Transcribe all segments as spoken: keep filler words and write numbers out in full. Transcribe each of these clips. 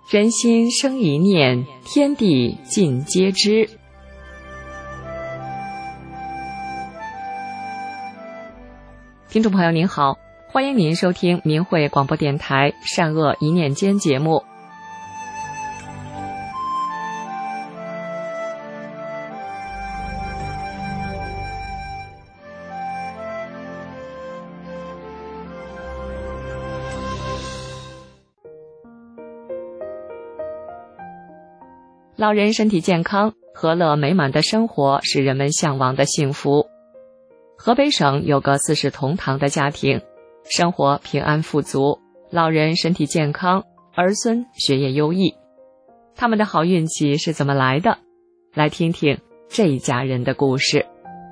人心生一念，天地尽皆知。听众朋友您好，欢迎您收听明慧广播电台善恶一念间节目。老人身体健康、和乐美满的生活是人们向往的幸福。河北省有个四世同堂的家庭，生活平安富足，老人身体健康，儿孙学业优异。他们的好运气是怎么来的？来听听这一家人的故事。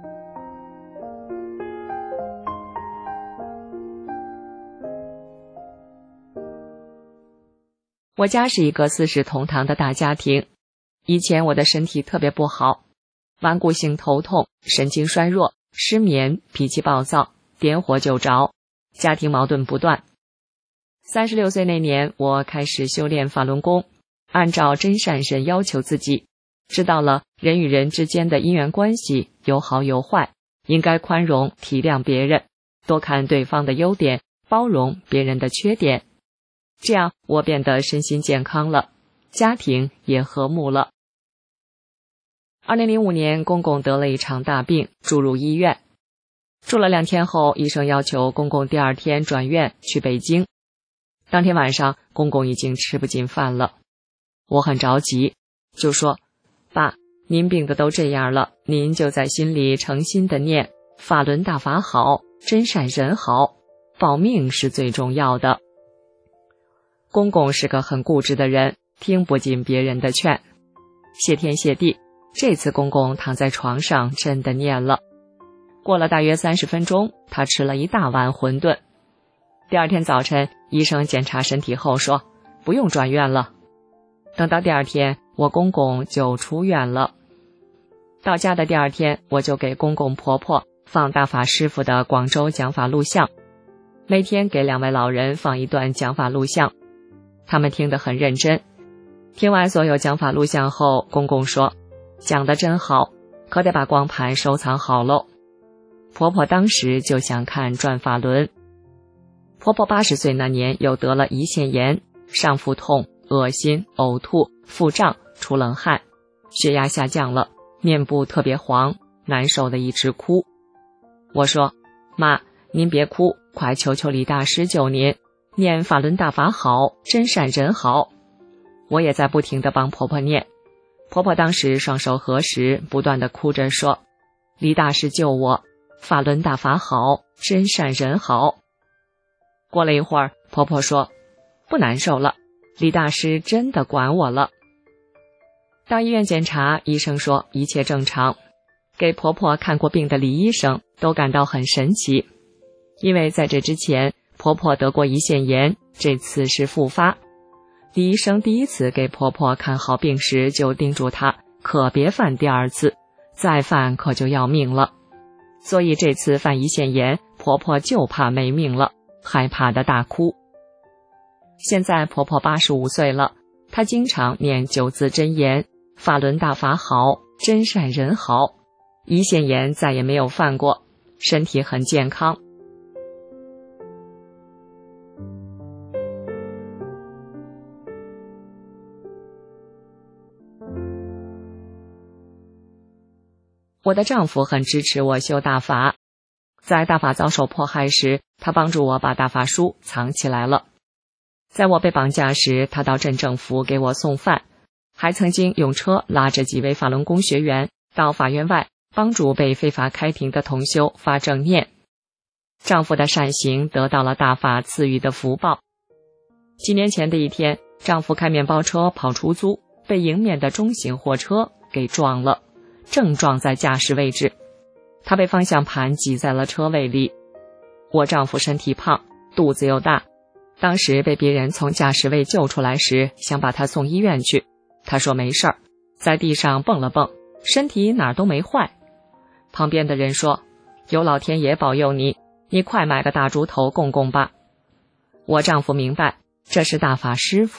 我家是一个四世同堂的大家庭。以前我的身体特别不好，顽固性头痛、神经衰弱、失眠、脾气暴躁，点火就着，家庭矛盾不断。三十六岁那年，我开始修炼法轮功，按照真善神要求自己，知道了人与人之间的因缘关系有好有坏，应该宽容体谅别人，多看对方的优点，包容别人的缺点。这样我变得身心健康了，家庭也和睦了。二零零五年，公公得了一场大病，住入医院。住了两天后，医生要求公公第二天转院去北京。当天晚上，公公已经吃不进饭了。我很着急，就说：爸，您病的都这样了，您就在心里诚心的念法轮大法好，真善人好，保命是最重要的。公公是个很固执的人，听不进别人的劝。谢天谢地，这次公公躺在床上真的念了。过了大约三十分钟，他吃了一大碗馄饨。第二天早晨，医生检查身体后说不用转院了。等到第二天，我公公就出院了。到家的第二天，我就给公公婆婆放大法师父的广州讲法录像，每天给两位老人放一段讲法录像，他们听得很认真。听完所有讲法录像后，公公说讲得真好，可得把光盘收藏好喽。婆婆当时就想看转法轮。婆婆八十岁那年又得了胰腺炎，上腹痛、恶心、呕吐、腹胀、出冷汗，血压下降了，面部特别黄，难受的一直哭。我说：妈，您别哭，快求求李大师救您，念法轮大法好，真善人好。我也在不停地帮婆婆念。婆婆当时双手合十，不断地哭着说：李大师救我，法轮大法好，真善人好。过了一会儿，婆婆说不难受了，李大师真的管我了。到医院检查，医生说一切正常。给婆婆看过病的李医生都感到很神奇，因为在这之前婆婆得过胰腺炎，这次是复发。李医生第一次给婆婆看好病时就叮嘱她可别犯第二次，再犯可就要命了。所以这次犯胰腺炎，婆婆就怕没命了，害怕的大哭。现在婆婆八十五岁了，她经常念九字真言，法轮大法好，真善人好，胰腺炎再也没有犯过，身体很健康。我的丈夫很支持我修大法，在大法遭受迫害时，他帮助我把大法书藏起来了。在我被绑架时，他到镇政府给我送饭，还曾经用车拉着几位法轮功学员到法院外帮助被非法开庭的同修发正念。丈夫的善行得到了大法赐予的福报。几年前的一天，丈夫开面包车跑出租，被迎面的中型货车给撞了，正撞在驾驶位置，他被方向盘挤在了车位里。我丈夫身体胖，肚子又大，当时被别人从驾驶位救出来时，想把他送医院去，他说没事儿，在地上蹦了蹦，身体哪儿都没坏。旁边的人说，有老天爷保佑你，你快买个大猪头供供吧。我丈夫明白，这是大法师父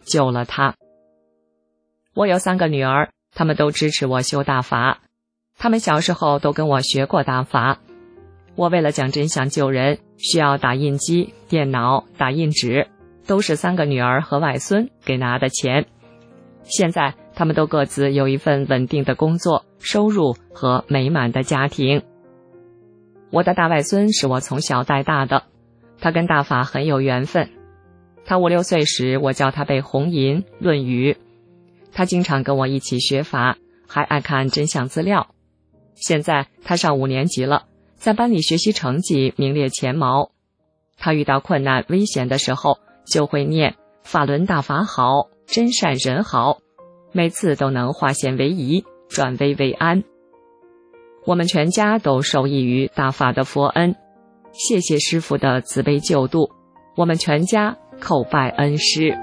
救了他。我有三个女儿，她们都支持我修大法，她们小时候都跟我学过大法。我为了讲真相救人，需要打印机、电脑、打印纸，都是三个女儿和外孙给拿的钱。现在她们都各自有一份稳定的工作、收入和美满的家庭。我的大外孙是我从小带大的，他跟大法很有缘分。他五六岁时，我教他背红吟、论语，他经常跟我一起学法，还爱看真相资料。现在他上五年级了，在班里学习成绩名列前茅。他遇到困难危险的时候，就会念法轮大法好，真善人好，每次都能化险为夷，转危为安。我们全家都受益于大法的佛恩，谢谢师父的慈悲救度，我们全家叩拜恩师。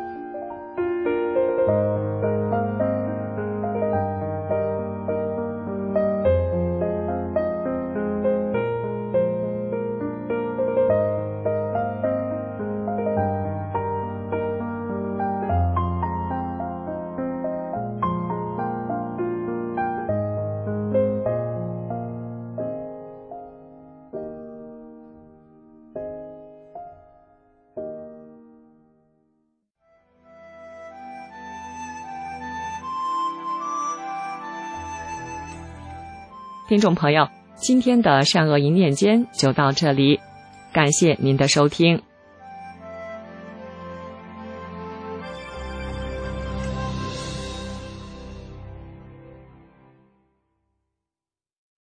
听众朋友，今天的善恶一念间就到这里，感谢您的收听。